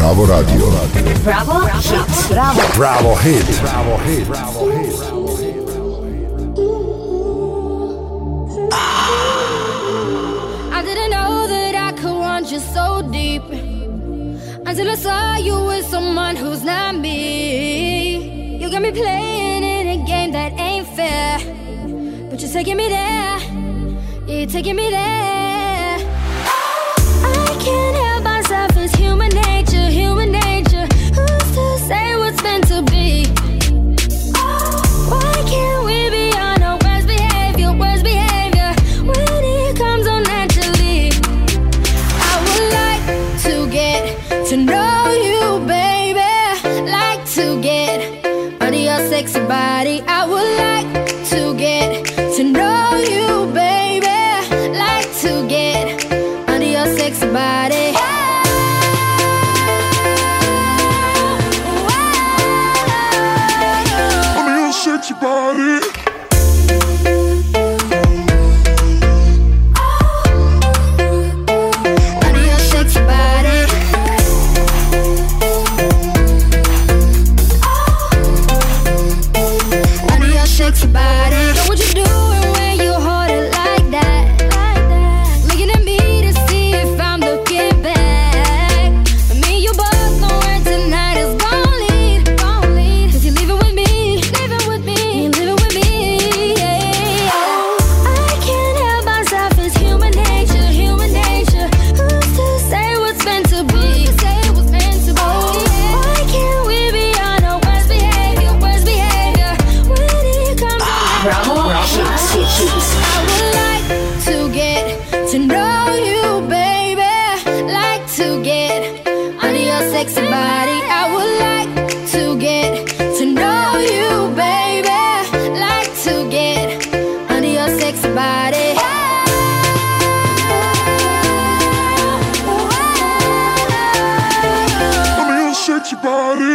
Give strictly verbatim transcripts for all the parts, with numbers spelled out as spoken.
Bravo Radio. Bravo Hit. Bravo. Bravo Hit. Bravo Hit. Bravo Hit. I didn't know that I could want you so deep until I saw you with someone who's not me. You got me playing in a game that ain't fair, but you're taking me there. Yeah, you're taking me there. I can't help myself, it's human nature, human nature. Who's to say what's meant to be? Why can't we be on our worst behavior, worst behavior when it comes on naturally? I would like to get to know you, baby. Like to get under your sexy body. I would like to get to know you, baby. Like to get under your sexy body. Under your sexy body. Under your sexy body. Under your sexy body. Know what you doing when you hold it like that? Looking at me to see if I'm looking back. Me and you both know where tonight is gon' lead. Cause you're leaving with me, leaving with me, living with me. Yeah. I can't help myself, it's human nature, human nature. Who's to say what's meant to be? Why can't we be on our worst behavior, worst behavior when it comes to Bravo Hit. I would like to get to know you, baby. Like to get under your sexy body. I would like to get to know you, baby. Like to get under your sexy body. Under your sexy body.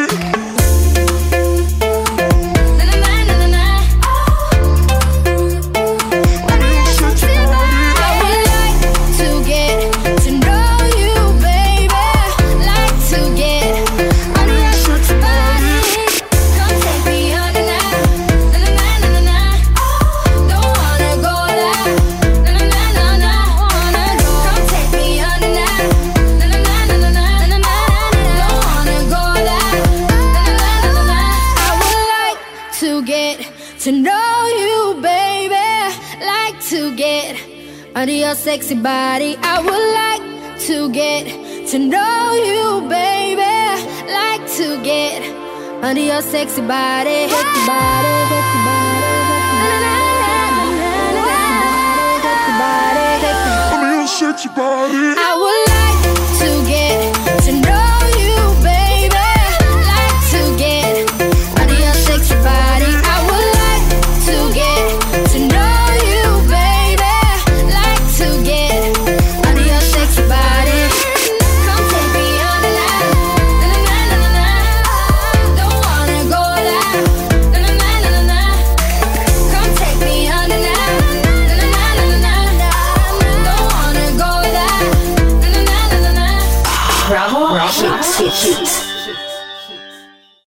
To know you, baby, like to get under your sexy body. I would like to get to know you, baby, like to get under your sexy body. Hit the body, hit the body, hit the body, hit the body, hit the body. Under your sexy body. I